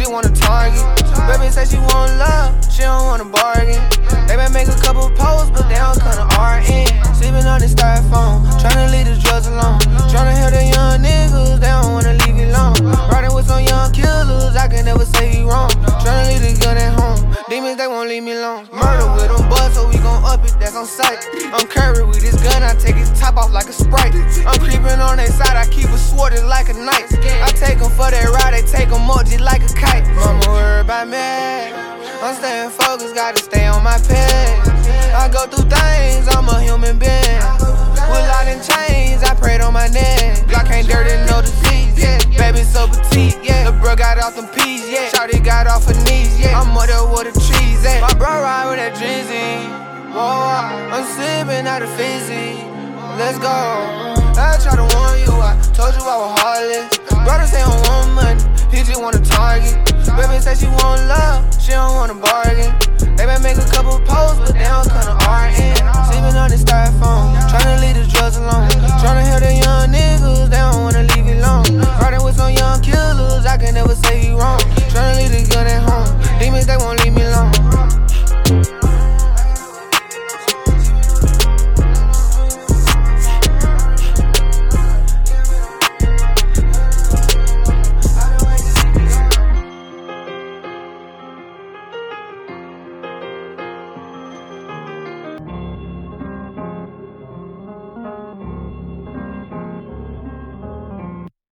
just wanna target. Baby say she want love, she don't wanna bargain. They may make a couple posts, but they don't come to RN. Sleeping on the styrofoam, tryna leave the drugs alone. Tryna help the young niggas, they don't wanna leave you alone. Riding with some young killers, I can never say you wrong. Tryna leave the gun at home, demons they won't leave me alone. Murder with them buds, so we gon' up it, that's on sight. I'm Curry with this gun, I take his top off like a Sprite. I'm creeping on their side, I keep it sworded like a knight. I take them for that ride, they take them up just like a kite. Mama worry about me, I'm staying focused, gotta stay on my page. I go through things, I'm a human being. With a lot in chains, I prayed on my neck. Block ain't dirty, no disease, yeah. Baby so petite, yeah. The bro got off them peas, yeah. Shawty got off her knees, yeah. I'm up there with the trees, yeah. My bro ride with that Drizzy. Whoa, I'm sipping out of Fizzy. Let's go. I try to warn you, I told you I was heartless. Brother say I don't want money, he just wanna target. Baby say she want love, she don't wanna bargain. They may make a couple posts, but they don't come to RN. Sleeping on the styrofoam, tryna leave the drugs alone. Tryna help the young niggas, they don't wanna leave you alone.